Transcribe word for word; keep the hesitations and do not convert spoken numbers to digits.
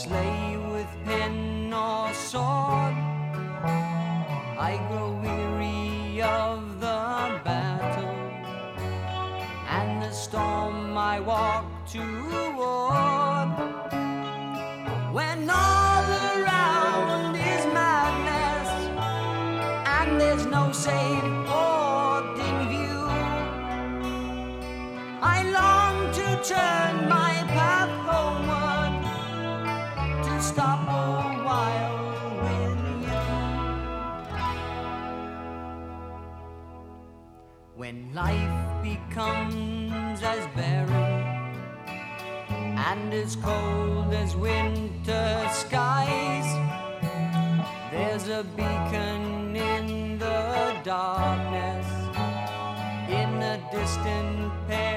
slay with pen or sword. I grow weary of the battle and the storm I walk toward. When all around is madness and there's no safe port in view, I long to turn my path homeward, to stop a while with you. When life becomes as barren and as cold as winter skies, there's a beacon in the darkness, in a distant paradise.